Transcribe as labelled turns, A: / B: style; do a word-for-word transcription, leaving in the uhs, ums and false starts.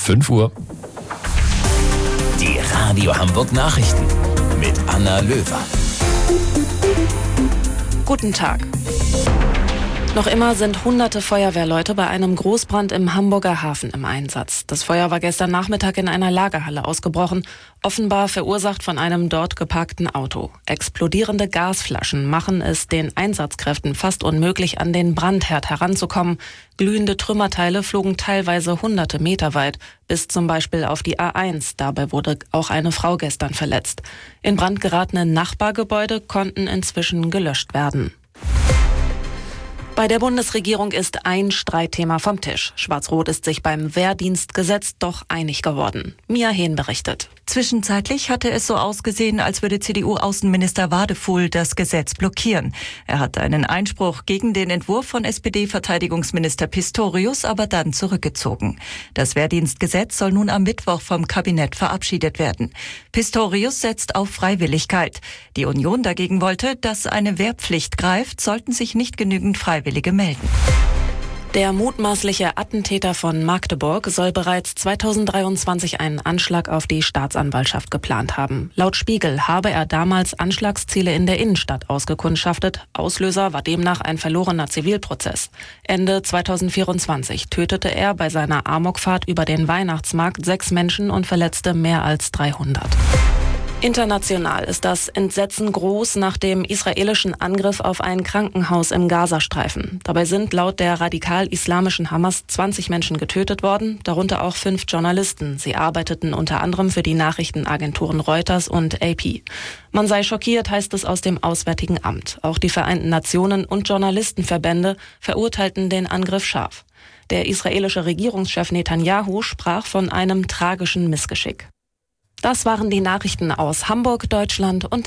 A: fünf Uhr.
B: Die Radio Hamburg Nachrichten mit Anna Löwer.
C: Guten Tag. Noch immer sind hunderte Feuerwehrleute bei einem Großbrand im Hamburger Hafen im Einsatz. Das Feuer war gestern Nachmittag in einer Lagerhalle ausgebrochen, offenbar verursacht von einem dort geparkten Auto. Explodierende Gasflaschen machen es den Einsatzkräften fast unmöglich, an den Brandherd heranzukommen. Glühende Trümmerteile flogen teilweise hunderte Meter weit, bis zum Beispiel auf die A eins. Dabei wurde auch eine Frau gestern verletzt. In Brand geratene Nachbargebäude konnten inzwischen gelöscht werden. Bei der Bundesregierung ist ein Streitthema vom Tisch. Schwarz-Rot ist sich beim Wehrdienstgesetz doch einig geworden. Mia Hehn berichtet.
D: Zwischenzeitlich hatte es so ausgesehen, als würde C D U-Außenminister Wadefuhl das Gesetz blockieren. Er hatte einen Einspruch gegen den Entwurf von S P D-Verteidigungsminister Pistorius aber dann zurückgezogen. Das Wehrdienstgesetz soll nun am Mittwoch vom Kabinett verabschiedet werden. Pistorius setzt auf Freiwilligkeit. Die Union dagegen wollte, dass eine Wehrpflicht greift, sollten sich nicht genügend Freiwillige melden.
C: Der mutmaßliche Attentäter von Magdeburg soll bereits zweitausenddreiundzwanzig einen Anschlag auf die Staatsanwaltschaft geplant haben. Laut Spiegel habe er damals Anschlagsziele in der Innenstadt ausgekundschaftet. Auslöser war demnach ein verlorener Zivilprozess. Ende zweitausendvierundzwanzig tötete er bei seiner Amokfahrt über den Weihnachtsmarkt sechs Menschen und verletzte mehr als dreihundert. International ist das Entsetzen groß nach dem israelischen Angriff auf ein Krankenhaus im Gazastreifen. Dabei sind laut der radikal-islamischen Hamas zwanzig Menschen getötet worden, darunter auch fünf Journalisten. Sie arbeiteten unter anderem für die Nachrichtenagenturen Reuters und A P. Man sei schockiert, heißt es aus dem Auswärtigen Amt. Auch die Vereinten Nationen und Journalistenverbände verurteilten den Angriff scharf. Der israelische Regierungschef Netanyahu sprach von einem tragischen Missgeschick. Das waren die Nachrichten aus Hamburg, Deutschland und